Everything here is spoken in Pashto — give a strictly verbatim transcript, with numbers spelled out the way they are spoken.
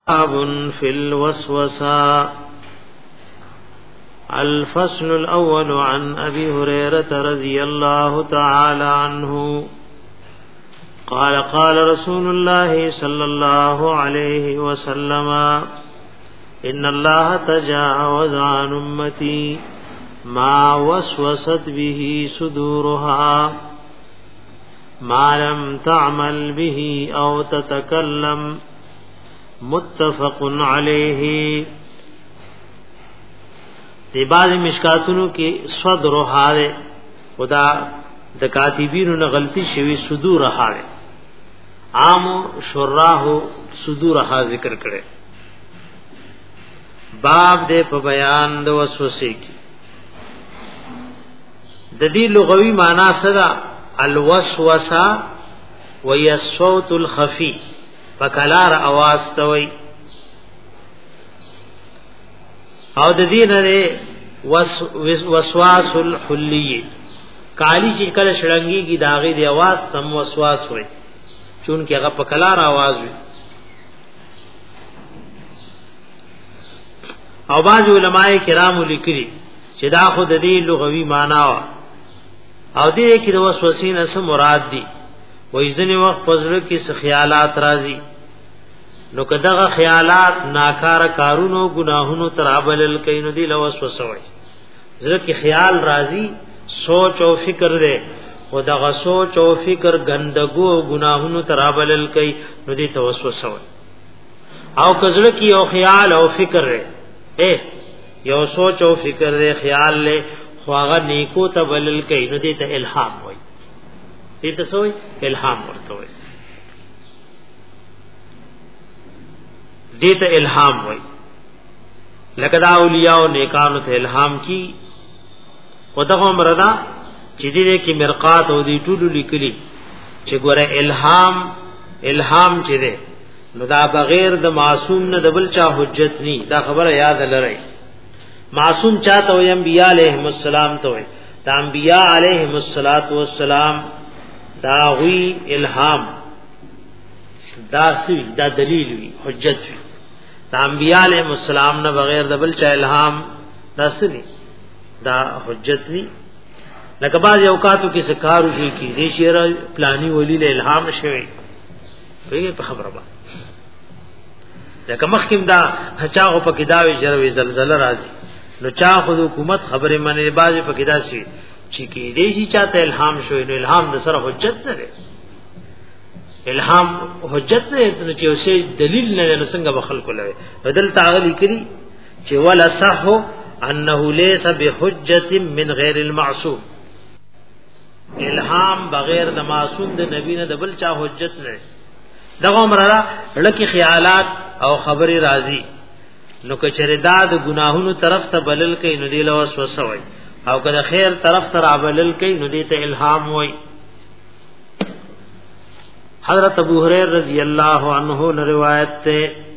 باب في الوسوسة. الفصل الأول عن أبي هريرة رضي الله تعالى عنه قال قال رسول الله صلى الله عليه وسلم إن الله تجاوز عن أمتي ما وسوست به صدورها ما لم تعمل به أو تتكلم متفق علیہ. دی بعض مشکاتونو کې صدر حاله خدا د کاتبینو نه غلطی شوی صدور حاله عام شراح صدور ها ذکر کړي. باب دې په بیان د وسوسې کې د دې لغوي معنا سره الوسوسه وهي الصوت الخفي فکلار आवाज توي او د دې نه وسواس الحلی کالی چې کله شړنګي کی داغه دی आवाज تم وسواس وي چون کې هغه پکلار आवाज وي. او باج علماء کرام لیکلي چې دا خود دې لغوي معنا او دې کې د وسوسې نه څه مراد دي. وې ځنې وخت پزړه کې څه خیالات راځي نو کداغه خیالات ناکار کارونو گناهونو ترابل کینو دی لوسوسه وای. زړه کې خیال راځي سوچ او فکر دې خدغه سوچ او فکر ګندګو گناهونو ترابل کین نو دی توسوسه وای. او کزړه کې یو خیال او فکر دې اے یو سوچ او فکر دې خیال له خواغه نیکو تبلل کین نو دی ته الهام وای. دې ته سوې الهام ورته وای. دیتا الہام وئی لکه دا اولیاء و نیکانو ته الہام کی خودغه مردا چې دې کې مرقات او دې ټول لیکلي چې ګوره الہام الہام چې ده نو دا بغیر د معصوم نه د بل چا حجت ني. دا خبره یاد لرئ. معصوم چاته وي انبیاء علیهم السلام ته وي. دا انبیاء علیهم السلام دا وی الہام دا سوی دا دلیل وی حجت وی. دا انبیاء علیہ السلام نه بغیر د بل چا الہام دا سنی دا حجت نی. لکه بعض اوقاتو کې سکارو شي کې دې شعر پلانی ولی له الہام شوی وی په خبره با لکه مخکیم دا چاغو په کداوی جروي زلزلہ راځي نو چا خود حکومت خبره منې بعض په کدا شي چې کې دې شي چاته الہام شوی نو الہام د سره حجت نه دی. الہام حجت نه چې اوسې دلیل نه څنګه بخل کولای بدل تعالی کړي چې ولا صح انه ليس بحجه من غیر المعصوم. الہام بغیر د معصوم د نبی نه د بل چا حجت نه. دغه عمره لکه خیالات او خبري راضي نو کچره داد گناهونو طرف ته بلل کوي نو دی له وسوسه وي او کله خیر طرف ته بلل کوي نو دی ته الہام وي. حضرت ابو ہریرہ رضی اللہ عنہ نے روایت تے